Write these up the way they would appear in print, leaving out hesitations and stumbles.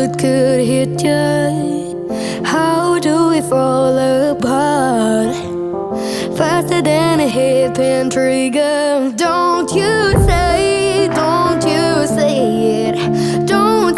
bullet could hit you, how do we fall apart? Faster than a hairpin trigger. Don't you say it. Don't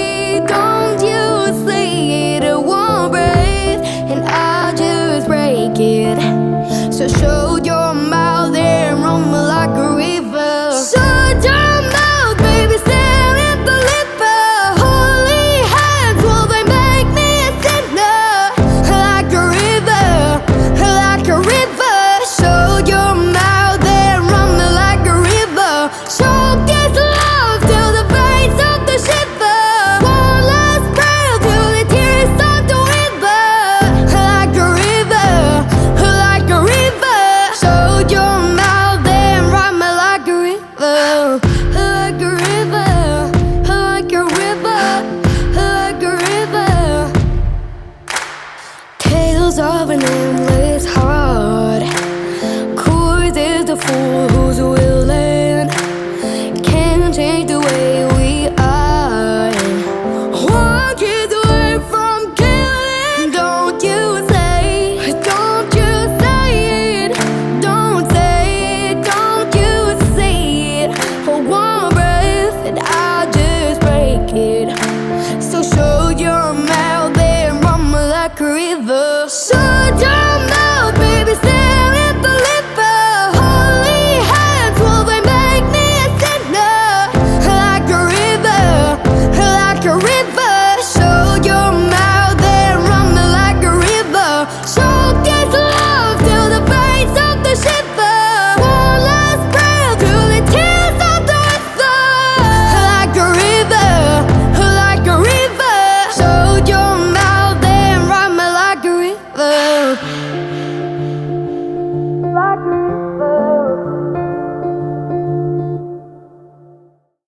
you say it. One breath and I'll just break it. So shut your mouth and run me like a river. Shut your mouth, baby, stand and deliver. Holy hands, will they make me a sinner? Like a river, like a river. Shut your mouth and run me like a river. Show this love till the veins of the shiver. One last breath till the tears start to river. Like a river, like a river. Shut your mouth and run me like a river. Like a river, like a river, like a river. Tales of an endless heart. Course is the fool who's willing. Can't change the way we are. One kiss away from killing. Don't you say it. Don't you say it. Don't you say it. For one breath and I'll just break it. So shut your mouth and run me like a river. Shut your mouth, baby, stand and deliver. Holy hands, will they make me a sinner? Like a river, like a river. Shut your mouth and run me like a river. Show this love till the veins of the shiver. One last breath till the tears of the river. Like a river, like a river. Shut your mouth and run me like a river.